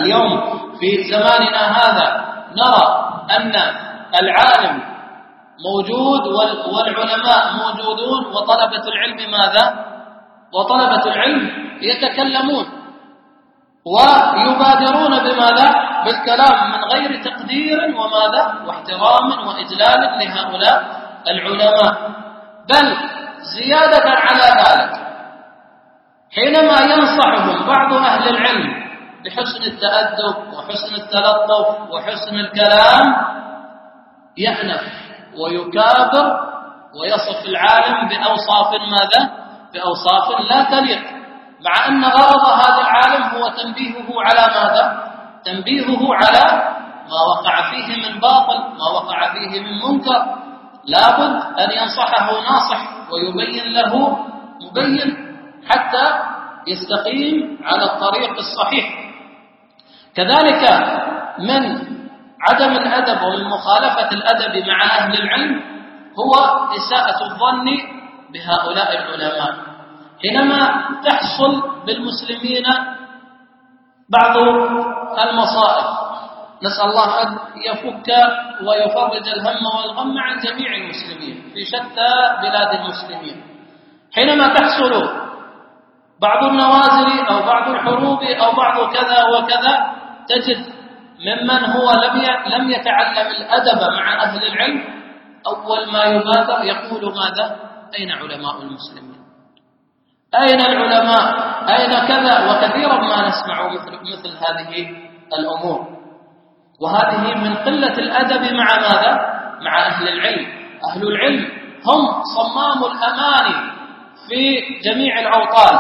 اليوم في زماننا هذا نرى أن العالم موجود والعلماء موجودون، وطلبة العلم ماذا؟ وطلبة العلم يتكلمون ويبادرون بماذا؟ بالكلام من غير تقدير وماذا؟ واحترام وإجلال لهؤلاء العلماء. بل زيادة على ذلك حينما ينصحهم بعض أهل العلم بحسن التأدب وحسن التلطف وحسن الكلام يأنف ويكابر ويصف العالم بأوصاف ماذا؟ بأوصاف لا تليق، مع أن غرض هذا العالم هو تنبيهه على ماذا؟ تنبيهه على ما وقع فيه من باطل، ما وقع فيه من منكر. لابد أن ينصحه ناصح ويبين له مبين حتى يستقيم على الطريق الصحيح. كذلك من عدم الأدب ومن مخالفة الأدب مع أهل العلم هو إساءة الظن بهؤلاء العلماء. حينما تحصل بالمسلمين بعض المصائب، نسأل الله أن يفك ويفرج الهم والغم عن جميع المسلمين في شتى بلاد المسلمين. حينما تحصل بعض النوازل أو بعض الحروب أو بعض كذا وكذا، تجد ممن هو لم يتعلم الأدب مع أهل العلم أول ما يبادر يقول ماذا؟ أين علماء المسلمين؟ أين العلماء؟ أين كذا؟ وكثيرا ما نسمع مثل هذه الأمور، وهذه من قلة الأدب مع ماذا؟ مع أهل العلم. أهل العلم هم صمام الأمان في جميع الأوطان،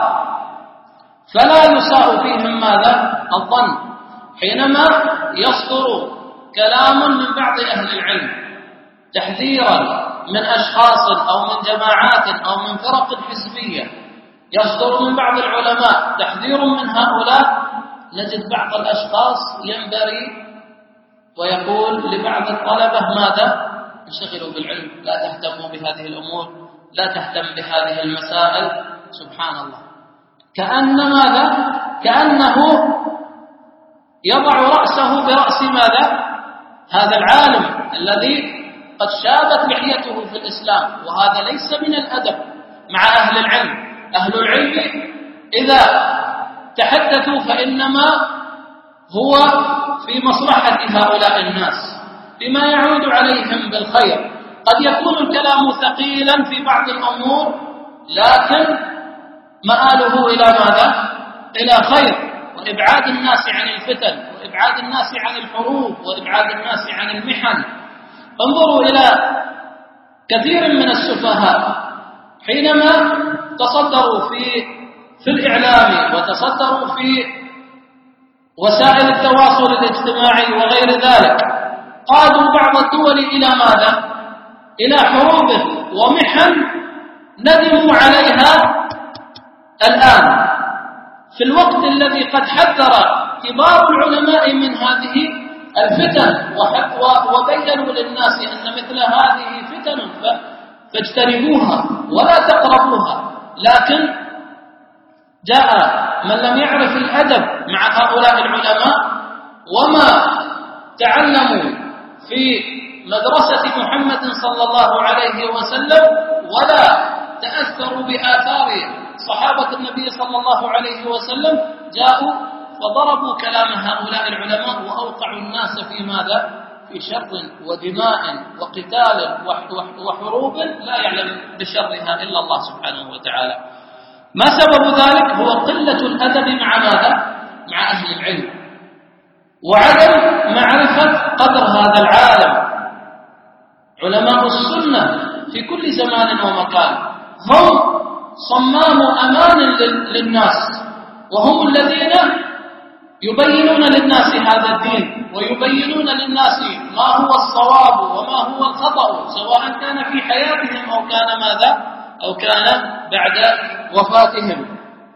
فلا يساء فيهم ماذا؟ الظن. حينما يصدر كلام من بعض أهل العلم تحذيرا من أشخاص أو من جماعات أو من فرق حزبية، يصدر من بعض العلماء تحذير من هؤلاء، نجد بعض الأشخاص ينبري ويقول لبعض الطلبة ماذا؟ انشغلوا بالعلم، لا تهتموا بهذه الأمور، لا تهتم بهذه المسائل. سبحان الله، كأن ماذا؟ كأنه يضع رأسه برأس ماذا؟ هذا العالم الذي قد شابت لحيته في الإسلام، وهذا ليس من الأدب مع أهل العلم. أهل العلم إذا تحدثوا فإنما هو في مصلحة هؤلاء الناس بما يعود عليهم بالخير. قد يكون الكلام ثقيلا في بعض الأمور، لكن مآله إلى ماذا؟ إلى خير، وإبعاد الناس عن الفتن، وإبعاد الناس عن الحروب، وإبعاد الناس عن المحن. انظروا إلى كثير من السفهاء حينما تصدروا في الإعلام وتصدروا في وسائل التواصل الاجتماعي وغير ذلك، قادوا بعض الدول إلى ماذا؟ إلى حروب ومحن ندموا عليها الآن، في الوقت الذي قد حذر كبار العلماء من هذه الفتن وبينوا للناس أن مثل هذه فتن فاجتنبوها ولا تقربوها. لكن جاء من لم يعرف الأدب مع هؤلاء العلماء وما تعلموا في مدرسة محمد صلى الله عليه وسلم، ولا تأثروا بآثار صحابة النبي صلى الله عليه وسلم، جاءوا فضربوا كلام هؤلاء العلماء وأوقعوا الناس في ماذا؟ في شر ودماء وقتال وحروب لا يعلم بشرها إلا الله سبحانه وتعالى. ما سبب ذلك؟ هو قلة الأدب مع ماذا؟ مع أهل العلم، وعدم معرفة قدر هذا العالم. علماء السنة في كل زمان ومكان هم صمام أمان للناس، وهم الذين يبينون للناس هذا الدين، ويبينون للناس ما هو الصواب وما هو الخطأ، سواء كان في حياتهم أو كان ماذا؟ أو كان بعد وفاتهم.